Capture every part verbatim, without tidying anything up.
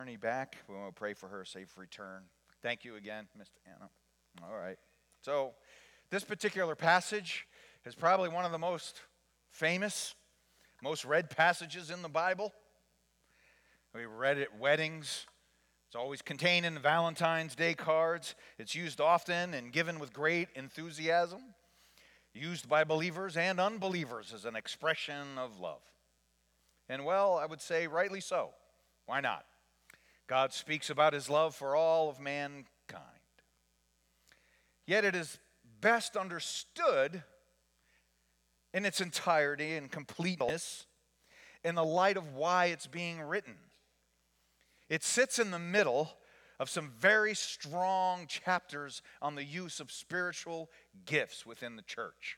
Journey back. We want to pray for her safe return. Thank you again, Mister Anna. All right. So, this particular passage is probably one of the most famous, most read passages in the Bible. We read it at weddings. It's always contained in the Valentine's Day cards. It's used often and given with great enthusiasm, used by believers and unbelievers as an expression of love. And well, I would say rightly so. Why not? God speaks about his love for all of mankind. Yet it is best understood in its entirety and completeness in the light of why it's being written. It sits in the middle of some very strong chapters on the use of spiritual gifts within the church.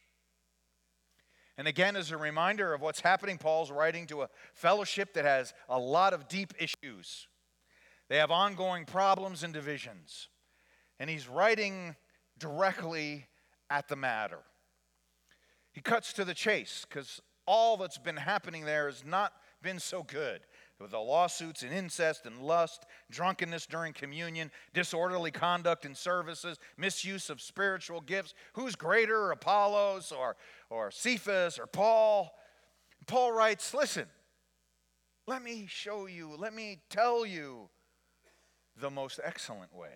And again, as a reminder of what's happening, Paul's writing to a fellowship that has a lot of deep issues. They have ongoing problems and divisions. And he's writing directly at the matter. He cuts to the chase because all that's been happening there has not been so good. With the lawsuits and incest and lust, drunkenness during communion, disorderly conduct in services, misuse of spiritual gifts. Who's greater, Apollos or, or Cephas or Paul? Paul writes, listen, let me show you, let me tell you the most excellent way.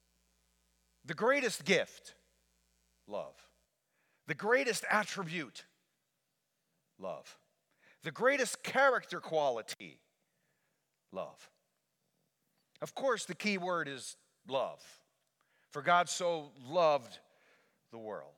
The greatest gift, love. The greatest attribute, love. The greatest character quality, love. Of course, the key word is love. For God so loved the world.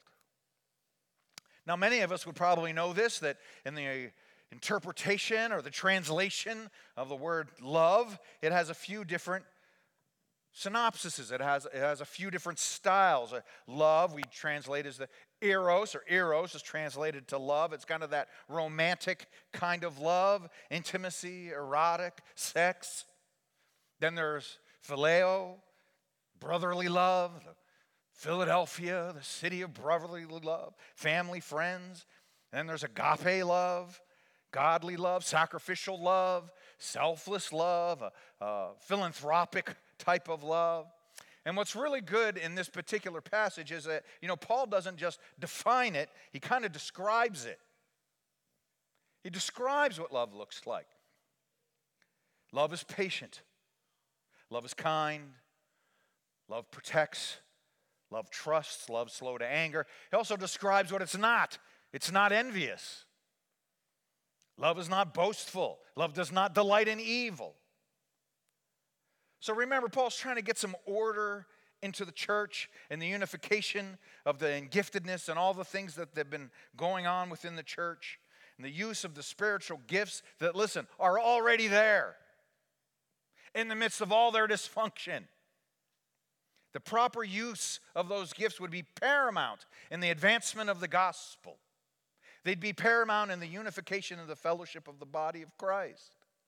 Now, many of us would probably know this, that in the interpretation or the translation of the word love, it has a few different synopsises. It has, it has a few different styles. Love, we translate as the eros, or eros is translated to love. It's kind of that romantic kind of love, intimacy, erotic, sex. Then there's phileo, brotherly love, the Philadelphia, the city of brotherly love, family, friends. And then there's agape love, godly love, sacrificial love, selfless love, a, a philanthropic type of love. And what's really good in this particular passage is that, you know, Paul doesn't just define it, he kind of describes it. He describes what love looks like. Love is patient. Love is kind. Love protects. Love trusts. Love slow to anger. He also describes what it's not. It's not envious. Love is not boastful. Love does not delight in evil. So remember, Paul's trying to get some order into the church and the unification of the giftedness and all the things that have been going on within the church and the use of the spiritual gifts that, listen, are already there in the midst of all their dysfunction. The proper use of those gifts would be paramount in the advancement of the gospel. They'd be paramount in the unification of the fellowship of the body of Christ.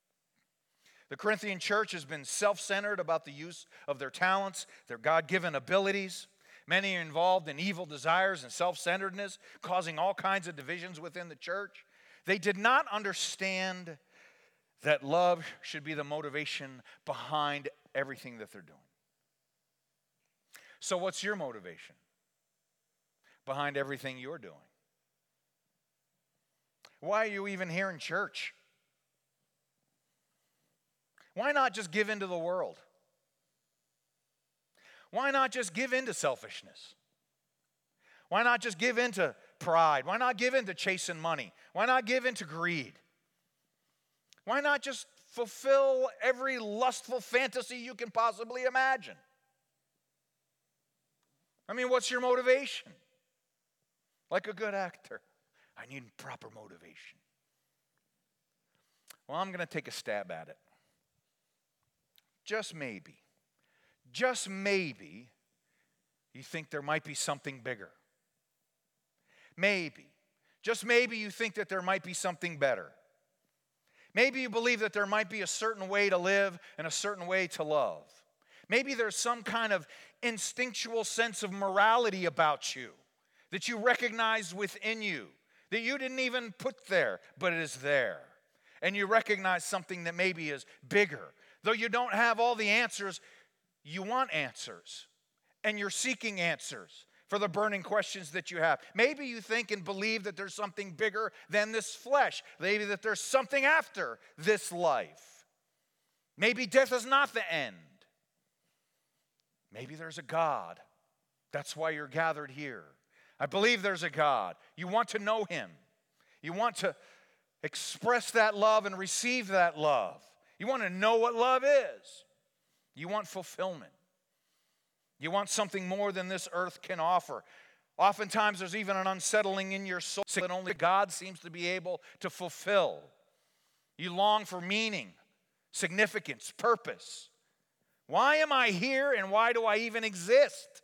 The Corinthian church has been self-centered about the use of their talents, their God-given abilities. Many are involved in evil desires and self-centeredness, causing all kinds of divisions within the church. They did not understand that love should be the motivation behind everything that they're doing. So what's your motivation behind everything you're doing? Why are you even here in church? Why not just give in to the world? Why not just give in to selfishness? Why not just give in to pride? Why not give in to chasing money? Why not give in to greed? Why not just fulfill every lustful fantasy you can possibly imagine? I mean, what's your motivation? Like a good actor, I need proper motivation. Well, I'm going to take a stab at it. Just maybe, just maybe, you think there might be something bigger. Maybe, just maybe you think that there might be something better. Maybe you believe that there might be a certain way to live and a certain way to love. Maybe there's some kind of instinctual sense of morality about you that you recognize within you, that you didn't even put there, but it is there. And you recognize something that maybe is bigger, Though you don't have all the answers, you want answers. And you're seeking answers for the burning questions that you have. Maybe you think and believe that there's something bigger than this flesh. Maybe that there's something after this life. Maybe death is not the end. Maybe there's a God. That's why you're gathered here. I believe there's a God. You want to know him. You want to express that love and receive that love. You want to know what love is. You want fulfillment. You want something more than this earth can offer. Oftentimes there's even an unsettling in your soul that only God seems to be able to fulfill. You long for meaning, significance, purpose. Why am I here and why do I even exist?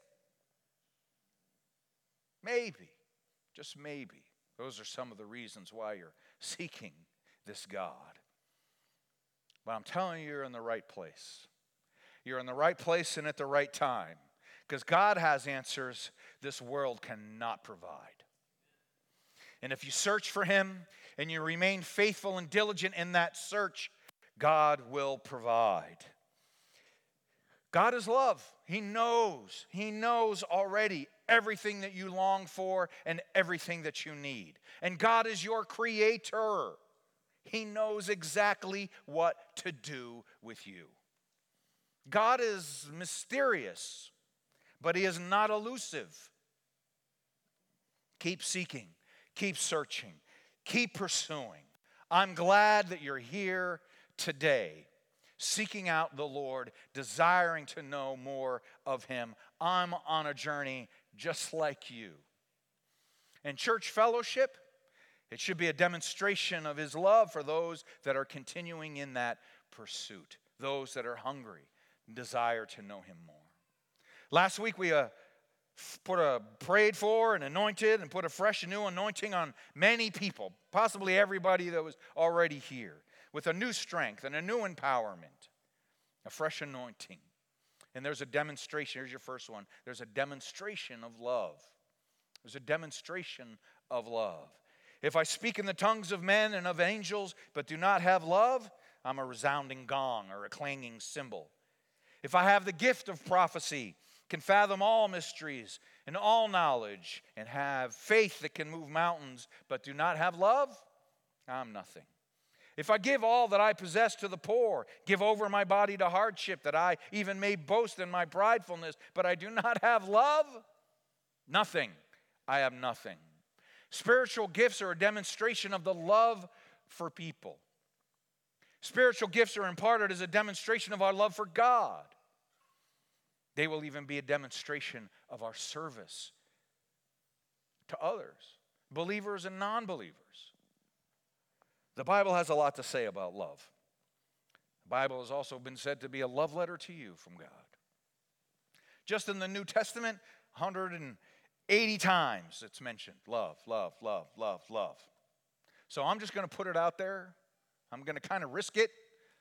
Maybe, just maybe, those are some of the reasons why you're seeking this God. But I'm telling you, you're in the right place. You're in the right place and at the right time. Because God has answers this world cannot provide. And if you search for him and you remain faithful and diligent in that search, God will provide. God is love. He knows. He knows already everything that you long for and everything that you need. And God is your creator. He knows exactly what to do with you. God is mysterious, but he is not elusive. Keep seeking, keep searching, keep pursuing. I'm glad that you're here today, seeking out the Lord, desiring to know more of him. I'm on a journey just like you. And church fellowship, it should be a demonstration of his love for those that are continuing in that pursuit, those that are hungry and desire to know him more. Last week we uh, put a prayed for and anointed and put a fresh and new anointing on many people, possibly everybody that was already here, with a new strength and a new empowerment, a fresh anointing. And there's a demonstration. Here's your first one. There's a demonstration of love. There's a demonstration of love. If I speak in the tongues of men and of angels, but do not have love, I'm a resounding gong or a clanging cymbal. If I have the gift of prophecy, can fathom all mysteries and all knowledge, and have faith that can move mountains, but do not have love, I'm nothing. If I give all that I possess to the poor, give over my body to hardship, that I even may boast in my pridefulness, but I do not have love, nothing. I am nothing. Spiritual gifts are a demonstration of the love for people. Spiritual gifts are imparted as a demonstration of our love for God. They will even be a demonstration of our service to others, believers and non-believers. The Bible has a lot to say about love. The Bible has also been said to be a love letter to you from God. Just in the New Testament, one hundred eighty times it's mentioned. Love, love, love, love, love. So I'm just going to put it out there. I'm going to kind of risk it.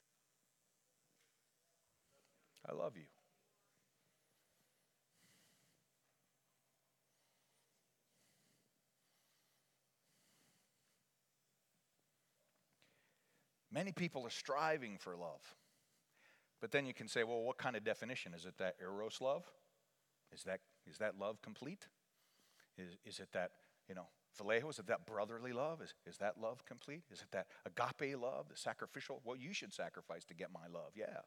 I love you. Many people are striving for love. But then you can say, well, what kind of definition? Is it that eros love? Is that is that love complete? Is, is it that, you know, phileo? Is it that brotherly love? Is, is that love complete? Is it that agape love, the sacrificial? Well, you should sacrifice to get my love, yeah.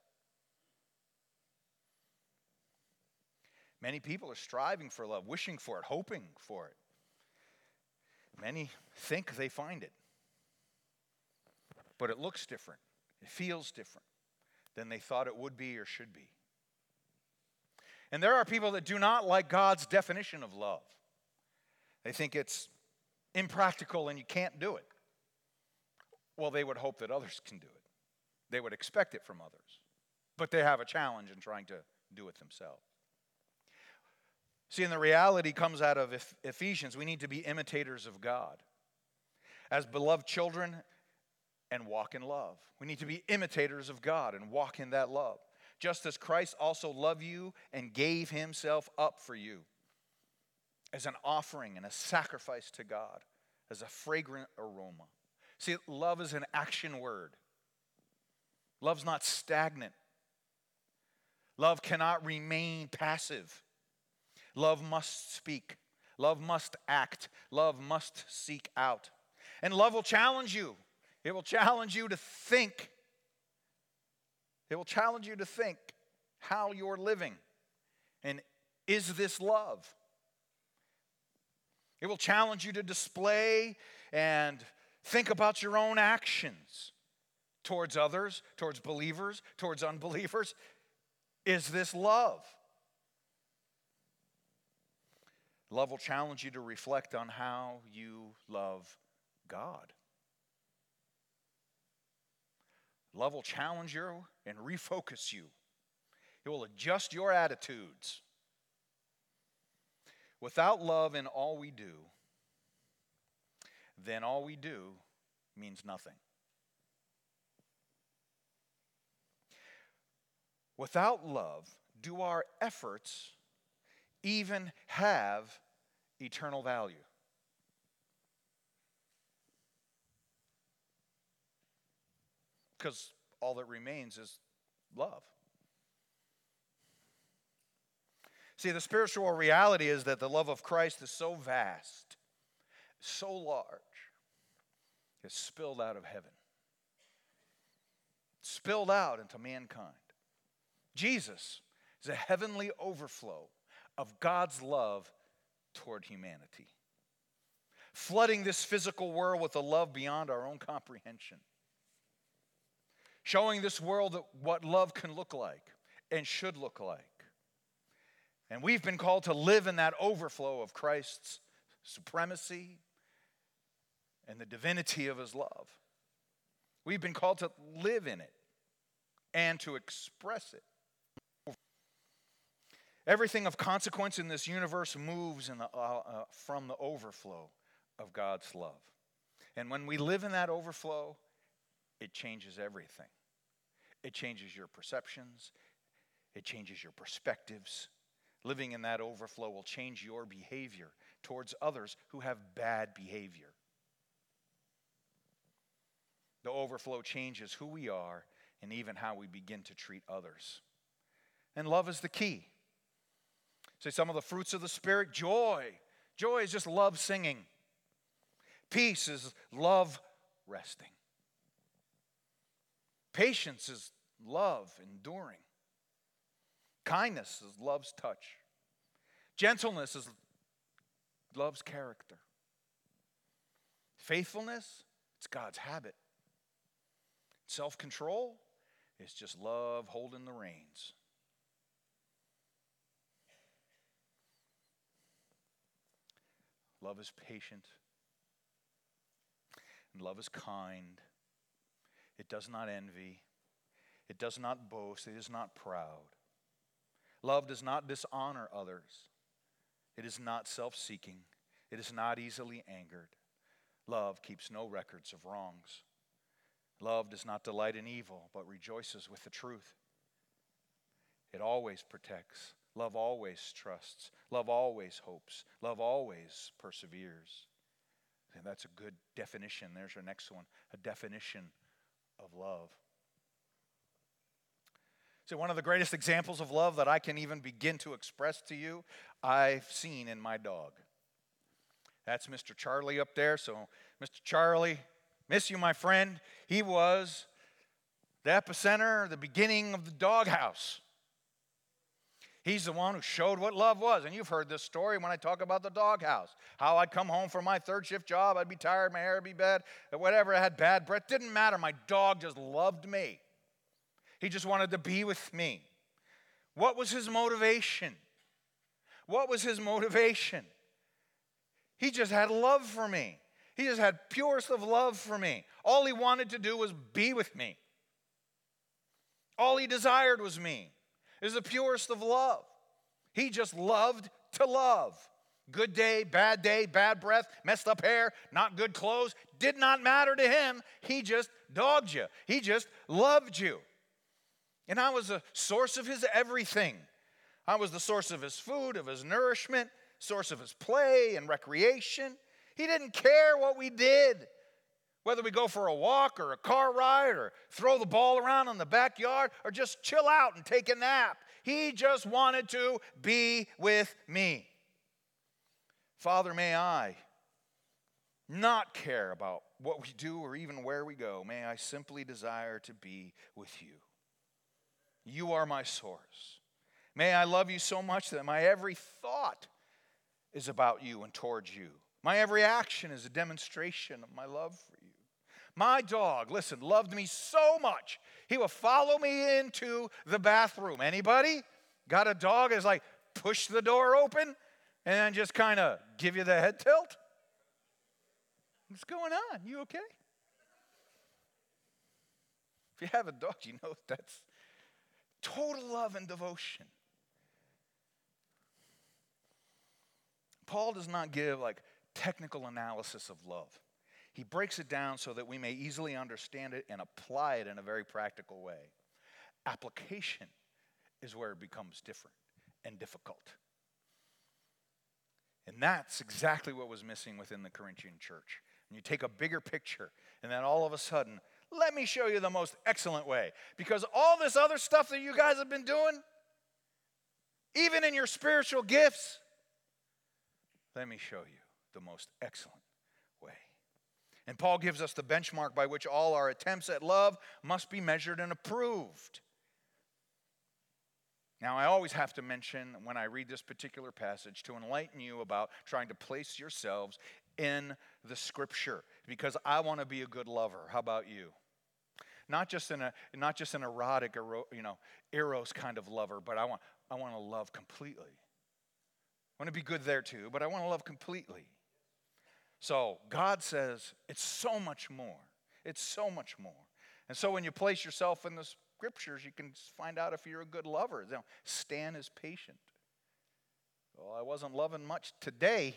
Many people are striving for love, wishing for it, hoping for it. Many think they find it. But it looks different. It feels different than they thought it would be or should be. And there are people that do not like God's definition of love. They think it's impractical and you can't do it. Well, they would hope that others can do it. They would expect it from others. But they have a challenge in trying to do it themselves. See, and the reality comes out of Ephesians. We need to be imitators of God. As beloved children, and walk in love. We need to be imitators of God and walk in that love. Just as Christ also loved you and gave himself up for you as an offering and a sacrifice to God, as a fragrant aroma. See, love is an action word. Love's not stagnant. Love cannot remain passive. Love must speak. Love must act. Love must seek out. And love will challenge you. It will challenge you to think. It will challenge you to think how you're living. And is this love? It will challenge you to display and think about your own actions towards others, towards believers, towards unbelievers. Is this love? Love will challenge you to reflect on how you love God. Love will challenge you and refocus you. It will adjust your attitudes. Without love in all we do, then all we do means nothing. Without love, do our efforts even have eternal value? Because all that remains is love. See, the spiritual reality is that the love of Christ is so vast, so large, it's spilled out of heaven, spilled out into mankind. Jesus is a heavenly overflow of God's love toward humanity, flooding this physical world with a love beyond our own comprehension, showing this world what love can look like and should look like. And we've been called to live in that overflow of Christ's supremacy and the divinity of his love. We've been called to live in it and to express it. Everything of consequence in this universe moves in the, uh, uh, from the overflow of God's love. And when we live in that overflow, it changes everything. It changes your perceptions. It changes your perspectives. Living in that overflow will change your behavior towards others who have bad behavior. The overflow changes who we are and even how we begin to treat others. And love is the key. Say some of the fruits of the Spirit: joy. Joy is just love singing. Peace is love resting. Patience is love enduring. Kindness is love's touch. Gentleness is love's character. Faithfulness, it's God's habit. Self-control is just love holding the reins. Love is patient. And love is kind. It does not envy. It does not boast. It is not proud. Love does not dishonor others. It is not self-seeking. It is not easily angered. Love keeps no records of wrongs. Love does not delight in evil, but rejoices with the truth. It always protects. Love always trusts. Love always hopes. Love always perseveres. And that's a good definition. There's your next one. A definition of love. So one of the greatest examples of love that I can even begin to express to you, I've seen in my dog. That's Mister Charlie up there. So Mister Charlie, miss you, my friend. He was the epicenter, the beginning of the doghouse. He's the one who showed what love was. And you've heard this story when I talk about the doghouse. How I'd come home from my third shift job. I'd be tired, my hair would be bad, whatever. I had bad breath. Didn't matter. My dog just loved me. He just wanted to be with me. What was his motivation? What was his motivation? He just had love for me. He just had purest of love for me. All he wanted to do was be with me. All he desired was me. It was the purest of love. He just loved to love. Good day, bad day, bad breath, messed up hair, not good clothes. Did not matter to him. He just dogged you. He just loved you. And I was the source of his everything. I was the source of his food, of his nourishment, source of his play and recreation. He didn't care what we did. Whether we go for a walk or a car ride or throw the ball around in the backyard or just chill out and take a nap. He just wanted to be with me. Father, may I not care about what we do or even where we go. May I simply desire to be with you. You are my source. May I love you so much that my every thought is about you and towards you. My every action is a demonstration of my love for you. My dog, listen, loved me so much, he will follow me into the bathroom. Anybody got a dog that's like push the door open and then just kind of give you the head tilt? What's going on? You okay? If you have a dog, you know that's total love and devotion. Paul does not give like technical analysis of love. He breaks it down so that we may easily understand it and apply it in a very practical way. Application is where it becomes different and difficult. And that's exactly what was missing within the Corinthian church. And you take a bigger picture, and then all of a sudden, let me show you the most excellent way. Because all this other stuff that you guys have been doing, even in your spiritual gifts, let me show you the most excellent way. And Paul gives us the benchmark by which all our attempts at love must be measured and approved. Now, I always have to mention when I read this particular passage to enlighten you about trying to place yourselves in the Scripture, because I want to be a good lover. How about you? Not just in a not just an erotic, you know, eros kind of lover, but I want I want to love completely. I want to be good there too, but I want to love completely. So God says it's so much more. It's so much more. And so when you place yourself in the Scriptures, you can find out if you're a good lover. You know, Stan is patient. Well, I wasn't loving much today.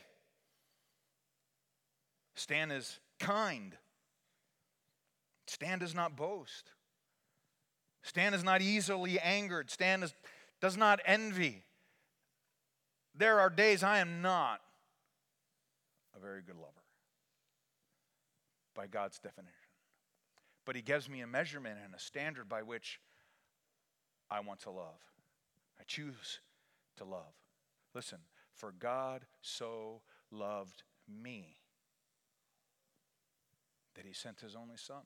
Stan is kind. Stan does not boast. Stan is not easily angered. Stan is, does not envy. There are days I am not a very good lover by God's definition. But he gives me a measurement and a standard by which I want to love. I choose to love. Listen, for God so loved me that he sent his only son.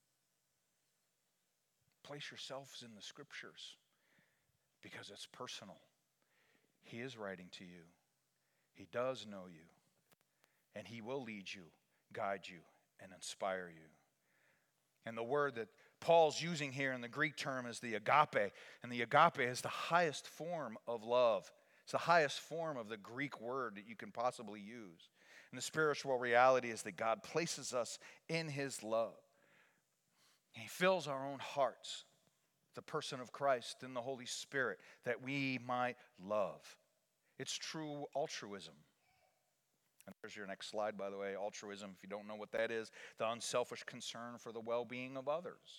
Place yourselves in the Scriptures because it's personal. He is writing to you. He does know you. And he will lead you, guide you, and inspire you. And the word that Paul's using here in the Greek term is the agape. And the agape is the highest form of love. It's the highest form of the Greek word that you can possibly use. And the spiritual reality is that God places us in his love. He fills our own hearts, the person of Christ and the Holy Spirit, that we might love. It's true altruism. And there's your next slide, by the way, altruism, if you don't know what that is, the unselfish concern for the well-being of others.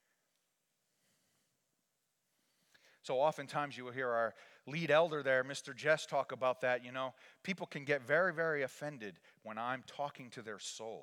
So oftentimes you will hear our lead elder there, Mister Jess, talk about that. You know, people can get very, very offended when I'm talking to their soul.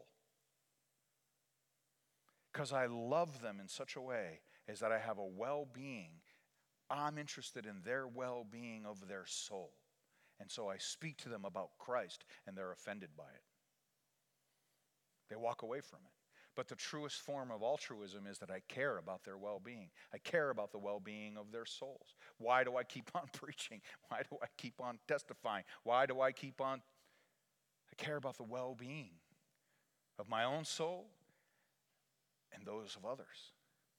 Because I love them in such a way as that I have a well-being. I'm interested in their well-being of their soul. And so I speak to them about Christ, and they're offended by it. They walk away from it. But the truest form of altruism is that I care about their well-being. I care about the well-being of their souls. Why do I keep on preaching? Why do I keep on testifying? Why do I keep on? I care about the well-being of my own soul and those of others.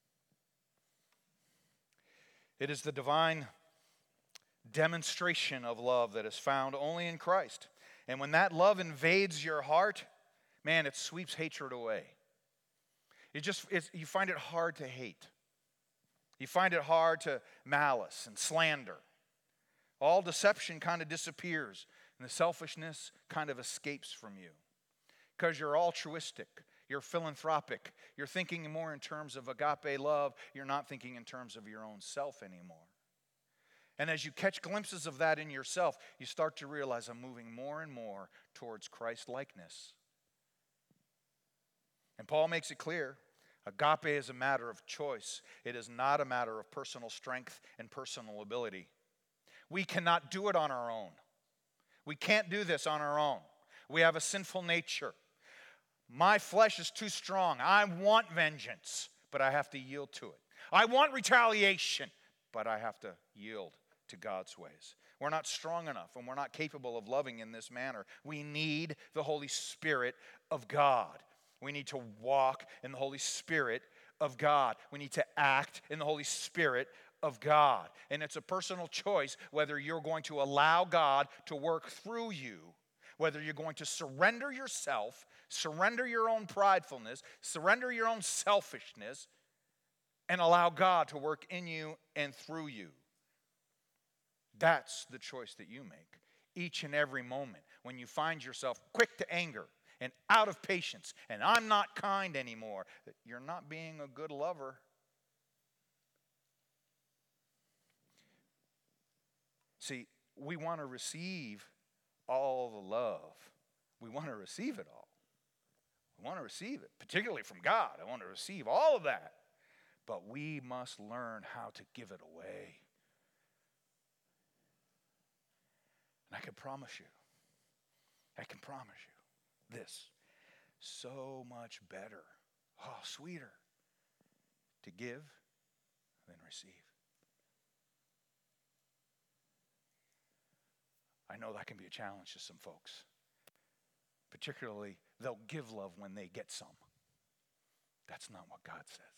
It is the divine demonstration of love that is found only in Christ. And when that love invades your heart, man, it sweeps hatred away. It just, it's, you find it hard to hate. You find it hard to malice and slander. All deception kind of disappears, and the selfishness kind of escapes from you. Because you're altruistic, you're philanthropic, you're thinking more in terms of agape love, you're not thinking in terms of your own self anymore. And as you catch glimpses of that in yourself, you start to realize I'm moving more and more towards Christ-likeness. And Paul makes it clear, agape is a matter of choice. It is not a matter of personal strength and personal ability. We cannot do it on our own. We can't do this on our own. We have a sinful nature. My flesh is too strong. I want vengeance, but I have to yield to it. I want retaliation, but I have to yield to God's ways. We're not strong enough, and we're not capable of loving in this manner. We need the Holy Spirit of God. We need to walk in the Holy Spirit of God. We need to act in the Holy Spirit of God. And it's a personal choice whether you're going to allow God to work through you, whether you're going to surrender yourself, surrender your own pridefulness, surrender your own selfishness, and allow God to work in you and through you. That's the choice that you make each and every moment when you find yourself quick to anger and out of patience and I'm not kind anymore. That you're not being a good lover. See, we want to receive all the love. We want to receive it all. We want to receive it, particularly from God. I want to receive all of that. But we must learn how to give it away. And I can promise you, I can promise you this, so much better, oh, sweeter to give than receive. I know that can be a challenge to some folks. Particularly, they'll give love when they get some. That's not what God says.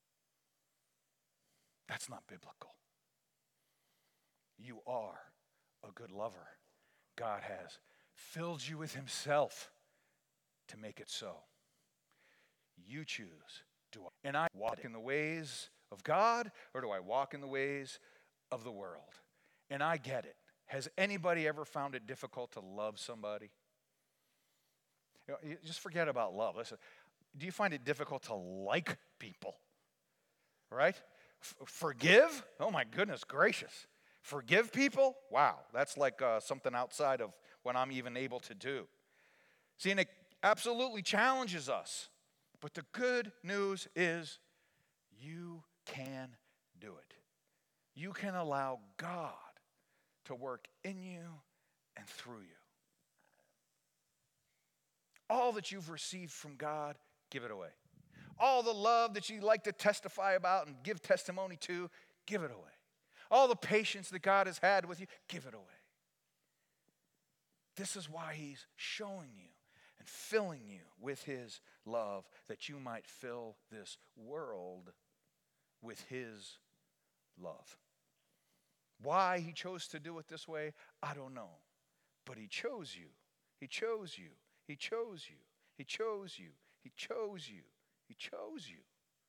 That's not biblical. You are a good lover. God has filled you with himself to make it so. You choose. Do I, and I walk in the ways of God, or do I walk in the ways of the world? And I get it. Has anybody ever found it difficult to love somebody? You know, just forget about love. Listen, do you find it difficult to like people? Right? F- forgive? Oh my goodness gracious. Forgive people? Wow, that's like uh, something outside of what I'm even able to do. See, and it absolutely challenges us. But the good news is you can do it. You can allow God to work in you and through you. All that you've received from God, give it away. All the love that you like to testify about and give testimony to, give it away. All the patience that God has had with you, give it away. This is why he's showing you and filling you with his love, that you might fill this world with his love. Why he chose to do it this way, I don't know. But he chose you. He chose you. He chose you. He chose you. He chose you. He chose you.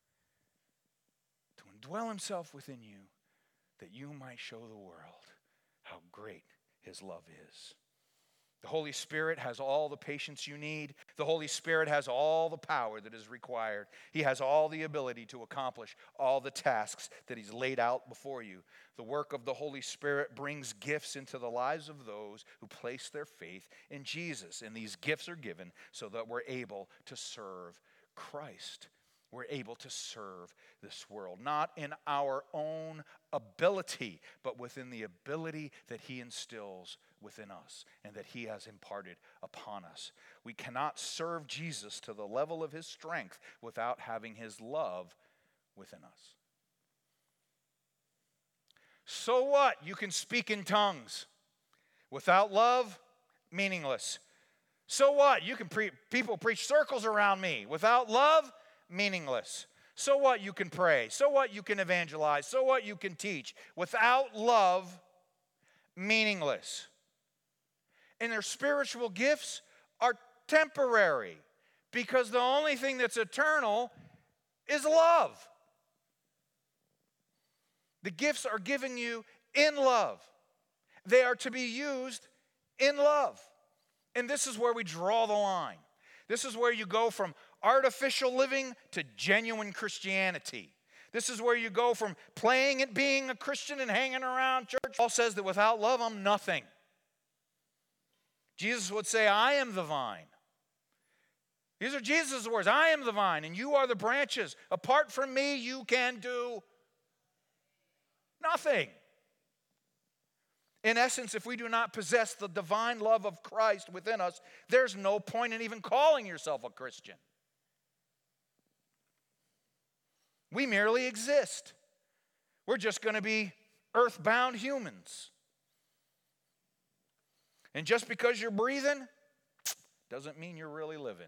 To indwell himself within you, that you might show the world how great his love is. The Holy Spirit has all the patience you need. The Holy Spirit has all the power that is required. He has all the ability to accomplish all the tasks that he's laid out before you. The work of the Holy Spirit brings gifts into the lives of those who place their faith in Jesus. And these gifts are given so that we're able to serve Christ. We're able to serve this world, not in our own ability, but within the ability that he instills within us and that he has imparted upon us. We cannot serve Jesus to the level of his strength without having his love within us. So what? You can speak in tongues. Without love, meaningless. So what? You can pre- people preach circles around me. Without love, meaningless. So what? You can pray. So what? You can evangelize. So what? You can teach. Without love, meaningless. And their spiritual gifts are temporary, because the only thing that's eternal is love. The gifts are given you in love. They are to be used in love. And this is where we draw the line. This is where you go from artificial living to genuine Christianity. This is where you go from playing it, being a Christian and hanging around church. Paul says that without love, I'm nothing. Jesus would say, I am the vine. These are Jesus' words. I am the vine, and you are the branches. Apart from me, you can do nothing. In essence, if we do not possess the divine love of Christ within us, there's no point in even calling yourself a Christian. We merely exist. We're just going to be earthbound humans. And just because you're breathing doesn't mean you're really living.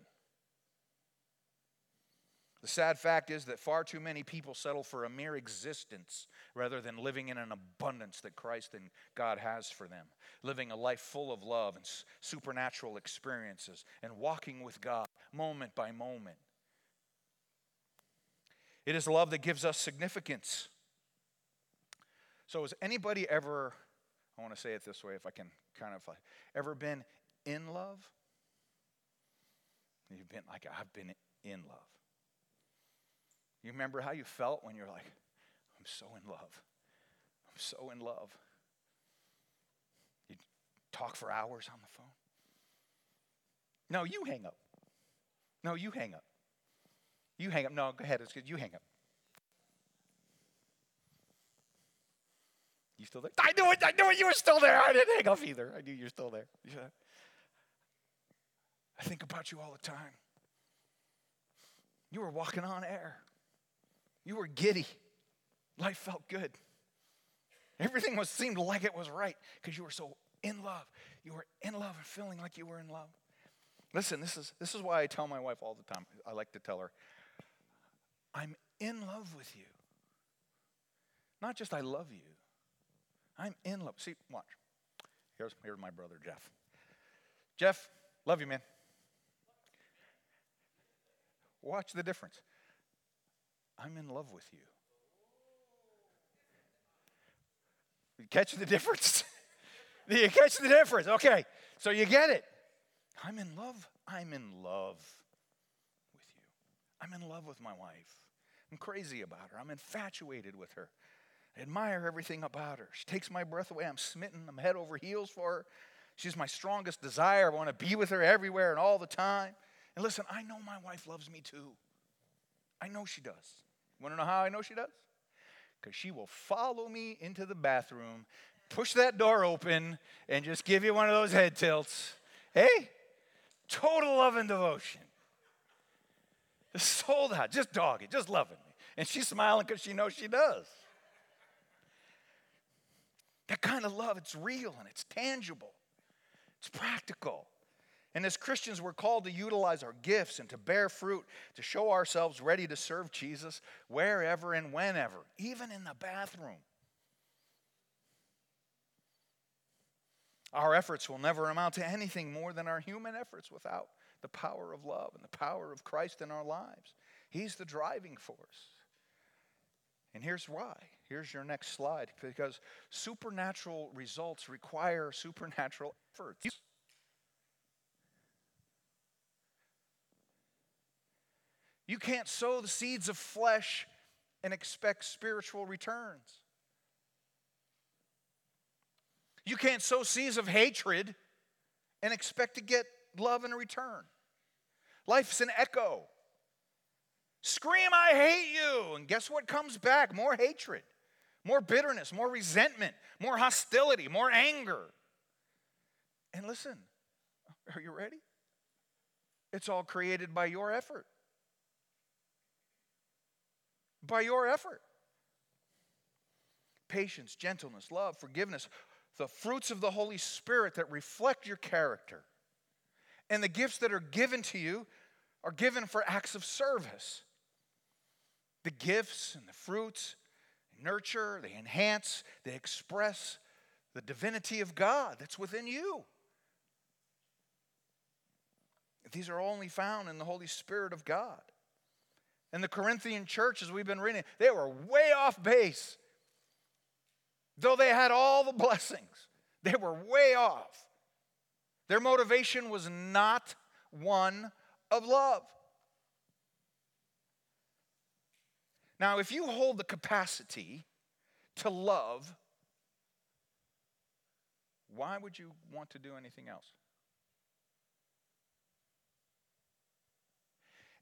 The sad fact is that far too many people settle for a mere existence rather than living in an abundance that Christ and God has for them. Living a life full of love and supernatural experiences and walking with God moment by moment. It is love that gives us significance. So has anybody ever, I want to say it this way if I can kind of, ever been in love? You've been like, I've been in love. You remember how you felt when you're like, I'm so in love. I'm so in love. You talk for hours on the phone. No, you hang up. No, you hang up. You hang up. No, go ahead. It's good. You hang up. You still there? I knew it. I knew it. You were still there. I didn't hang up either. I knew you were still there. Yeah. I think about you all the time. You were walking on air. You were giddy. Life felt good. Everything was seemed like it was right because you were so in love. You were in love and feeling like you were in love. Listen, this is this is why I tell my wife all the time. I like to tell her, I'm in love with you. Not just I love you. I'm in love. See, watch. Here's, here's my brother, Jeff. Jeff, love you, man. Watch the difference. I'm in love with you. You catch the difference? Do you catch the difference? Okay, so you get it. I'm in love. I'm in love with you. I'm in love with my wife. I'm crazy about her. I'm infatuated with her. I admire everything about her. She takes my breath away. I'm smitten. I'm head over heels for her. She's my strongest desire. I want to be with her everywhere and all the time. And listen, I know my wife loves me too. I know she does. You want to know how I know she does? Because she will follow me into the bathroom, push that door open, and just give you one of those head tilts. Hey, total love and devotion. Just sold out, just dogging, just loving me. And she's smiling because she knows she does. That kind of love, it's real and it's tangible. It's practical. And as Christians, we're called to utilize our gifts and to bear fruit, to show ourselves ready to serve Jesus wherever and whenever, even in the bathroom. Our efforts will never amount to anything more than our human efforts without the power of love and the power of Christ in our lives. He's the driving force. And here's why. Here's your next slide. Because supernatural results require supernatural efforts. You can't sow the seeds of flesh and expect spiritual returns. You can't sow seeds of hatred and expect to get love in return. Life's an echo. Scream, I hate you. And guess what comes back? More hatred, more bitterness, more resentment, more hostility, more anger. And listen, are you ready? It's all created by your effort. By your effort. Patience, gentleness, love, forgiveness, the fruits of the Holy Spirit that reflect your character. And the gifts that are given to you are given for acts of service. The gifts and the fruits nurture, they enhance, they express the divinity of God that's within you. These are only found in the Holy Spirit of God. And the Corinthian church, as we've been reading, they were way off base. Though they had all the blessings, they were way off. Their motivation was not one of love. Now, if you hold the capacity to love, why would you want to do anything else?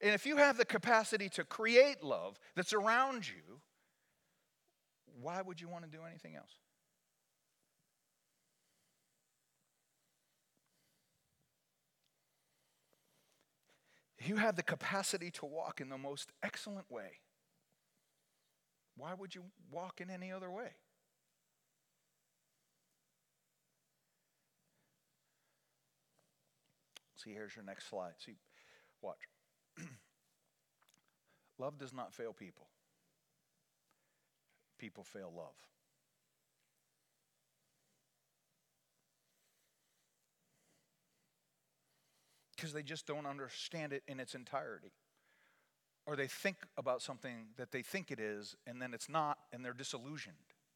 And if you have the capacity to create love that's around you, why would you want to do anything else? You have the capacity to walk in the most excellent way. Why would you walk in any other way? See, here's your next slide. See, watch. Love does not fail people. People fail love. Because they just don't understand it in its entirety. Or they think about something that they think it is, and then it's not, and they're disillusioned.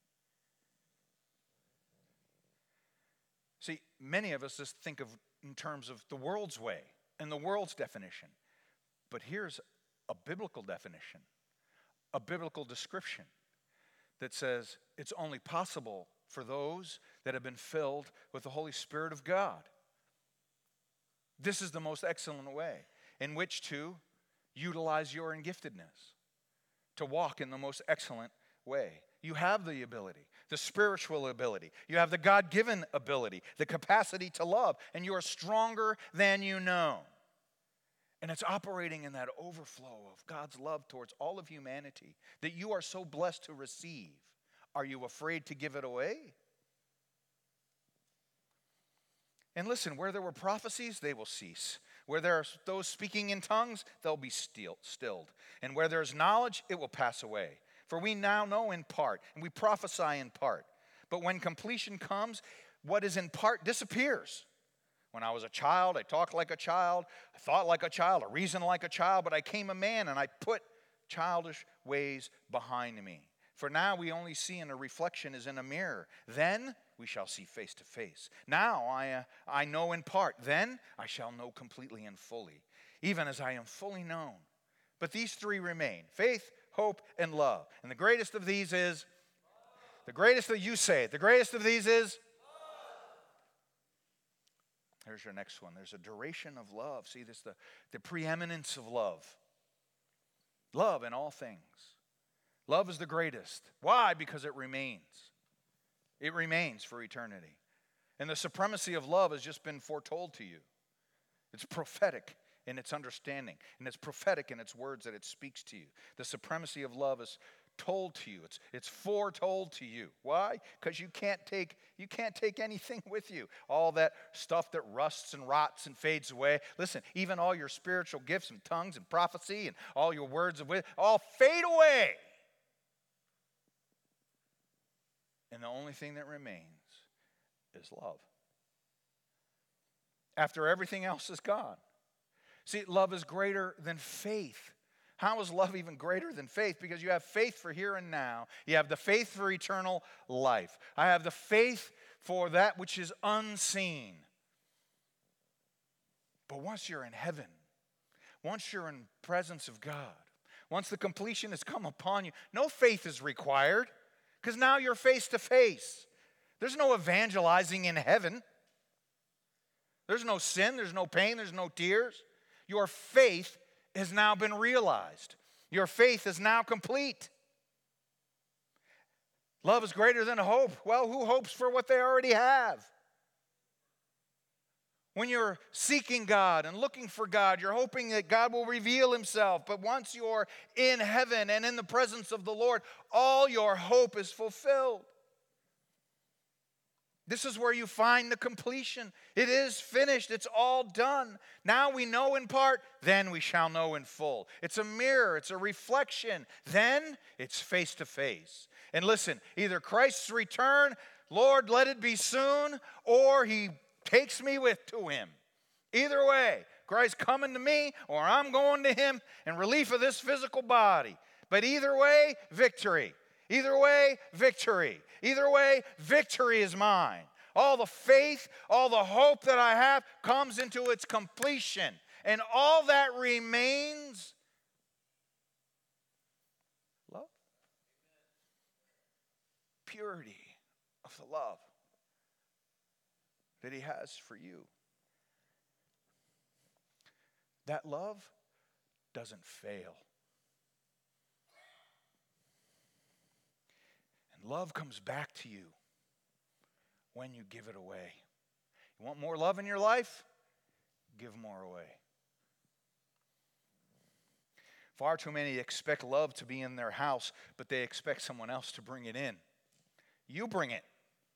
See, many of us just think of in terms of the world's way and the world's definition. But here's a biblical definition, a biblical description that says it's only possible for those that have been filled with the Holy Spirit of God. This is the most excellent way in which to utilize your giftedness, to walk in the most excellent way. You have the ability, the spiritual ability. You have the God-given ability, the capacity to love, and you are stronger than you know. And it's operating in that overflow of God's love towards all of humanity that you are so blessed to receive. Are you afraid to give it away? And listen, where there were prophecies, they will cease. Where there are those speaking in tongues, they'll be still, stilled. And where there is knowledge, it will pass away. For we now know in part, and we prophesy in part. But when completion comes, what is in part disappears. When I was a child, I talked like a child, I thought like a child, I reasoned like a child, but I came a man, and I put childish ways behind me. For now we only see in a reflection as in a mirror. Then we shall see face to face. Now I, uh, I know in part. Then I shall know completely and fully, even as I am fully known. But these three remain: faith, hope, and love. And the greatest of these is, the greatest of you say, the greatest of these is, here's your next one. There's a duration of love. See, this the, the preeminence of love. Love in all things. Love is the greatest. Why? Because it remains. It remains for eternity. And the supremacy of love has just been foretold to you. It's prophetic in its understanding, and it's prophetic in its words that it speaks to you. The supremacy of love is told to you. It's, it's foretold to you. Why? Because you can't take you can't take anything with you. All that stuff that rusts and rots and fades away. Listen, even all your spiritual gifts and tongues and prophecy and all your words of wisdom all fade away. And the only thing that remains is love. After everything else is gone. See, love is greater than faith. How is love even greater than faith? Because you have faith for here and now. You have the faith for eternal life. I have the faith for that which is unseen. But once you're in heaven, once you're in the presence of God, once the completion has come upon you, no faith is required. Because now you're face to face. There's no evangelizing in heaven. There's no sin, there's no pain, there's no tears. Your faith has now been realized. Your faith is now complete. Love is greater than hope. Well, who hopes for what they already have? When you're seeking God and looking for God, you're hoping that God will reveal himself. But once you're in heaven and in the presence of the Lord, all your hope is fulfilled. This is where you find the completion. It is finished. It's all done. Now we know in part, then we shall know in full. It's a mirror. It's a reflection. Then it's face to face. And listen, either Christ's return, Lord, let it be soon, or he takes me with to him. Either way, Christ coming to me or I'm going to him in relief of this physical body. But either way, victory. Either way, victory. Either way, victory is mine. All the faith, all the hope that I have comes into its completion. And all that remains, love. Purity of the love that he has for you. That love doesn't fail. And love comes back to you when you give it away. You want more love in your life? Give more away. Far too many expect love to be in their house, but they expect someone else to bring it in. You bring it.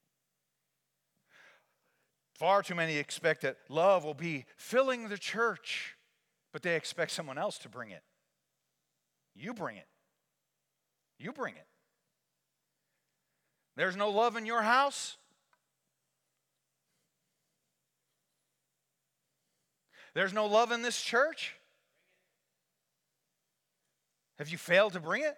Far too many expect that love will be filling the church, but they expect someone else to bring it. You bring it. You bring it. There's no love in your house? There's no love in this church? Have you failed to bring it?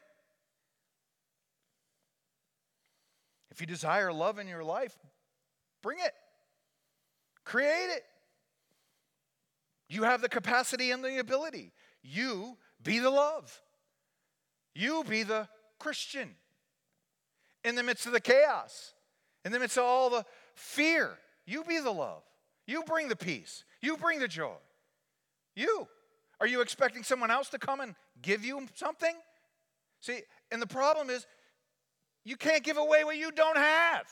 If you desire love in your life, bring it. Create it. You have the capacity and the ability. You be the love. You be the Christian. In the midst of the chaos, in the midst of all the fear, you be the love. You bring the peace. You bring the joy. You. Are you expecting someone else to come and give you something? See, and the problem is, you can't give away what you don't have.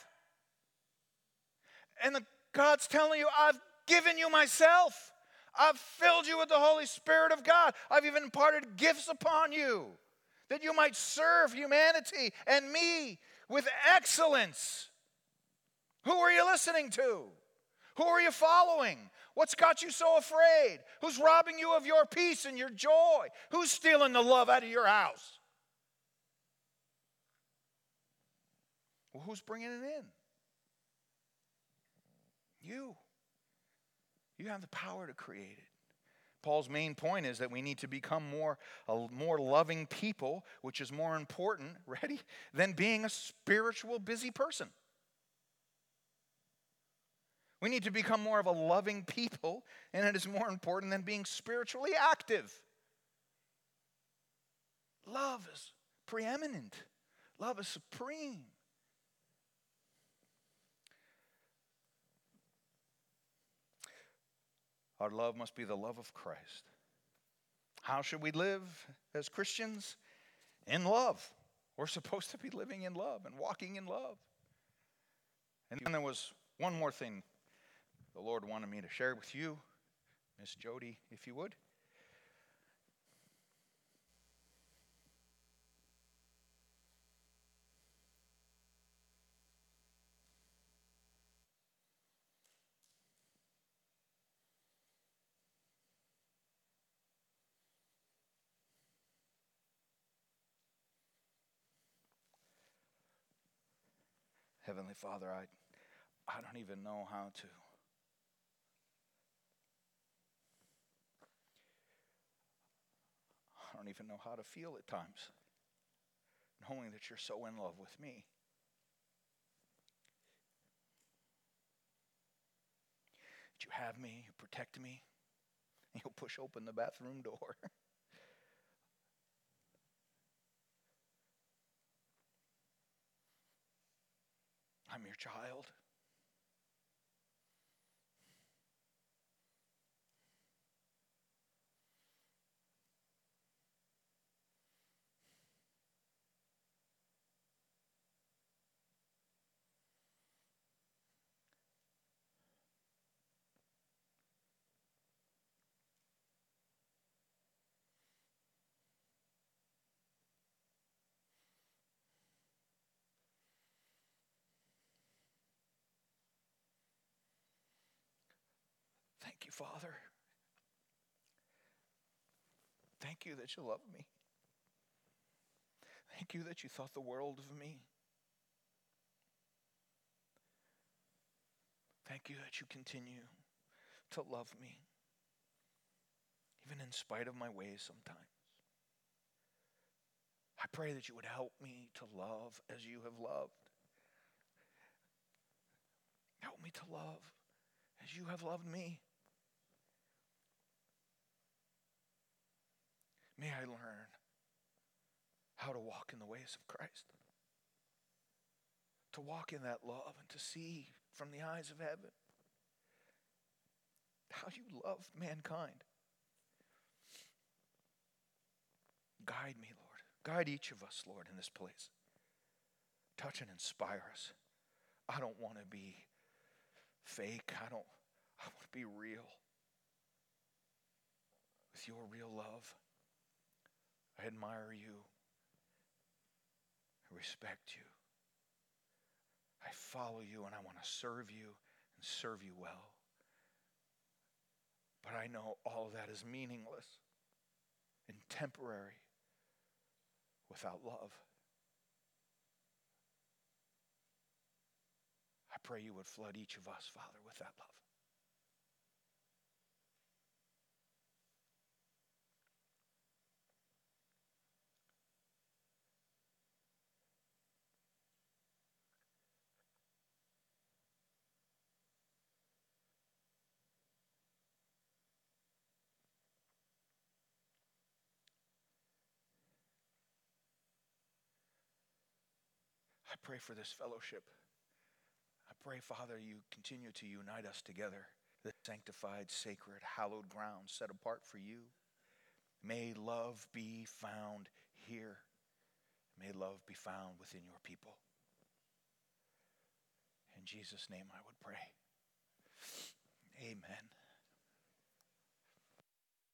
And the, God's telling you, I've given you myself. I've filled you with the Holy Spirit of God. I've even imparted gifts upon you that you might serve humanity and me with excellence. Who are you listening to? Who are you following? What's got you so afraid? Who's robbing you of your peace and your joy? Who's stealing the love out of your house? Well, who's bringing it in? You. You have the power to create it. Paul's main point is that we need to become more, a more loving people, which is more important, ready, than being a spiritual busy person. We need to become more of a loving people, and it is more important than being spiritually active. Love is preeminent. Love is supreme. Our love must be the love of Christ. How should we live as Christians? In love. We're supposed to be living in love and walking in love. And then there was one more thing the Lord wanted me to share with you. Miss Jody, if you would. Heavenly Father, I, I don't even know how to. I don't even know how to feel at times, knowing that you're so in love with me. That you have me, you protect me, and you'll push open the bathroom door. I'm your child. Thank you, Father. Thank you that you love me. Thank you that you thought the world of me. Thank you that you continue to love me, even in spite of my ways sometimes. I pray that you would help me to love as you have loved. Help me to love as you have loved me. May I learn how to walk in the ways of Christ. To walk in that love and to see from the eyes of heaven how you love mankind. Guide me, Lord. Guide each of us, Lord, in this place. Touch and inspire us. I don't want to be fake. I don't, I want to be real. With your real love. I admire you. I respect you. I follow you and I want to serve you and serve you well. But I know all of that is meaningless and temporary without love. I pray you would flood each of us, Father, with that love. I pray for this fellowship. I pray, Father, you continue to unite us together, the sanctified, sacred, hallowed ground set apart for you. May love be found here. May love be found within your people. In Jesus' name I would pray. Amen.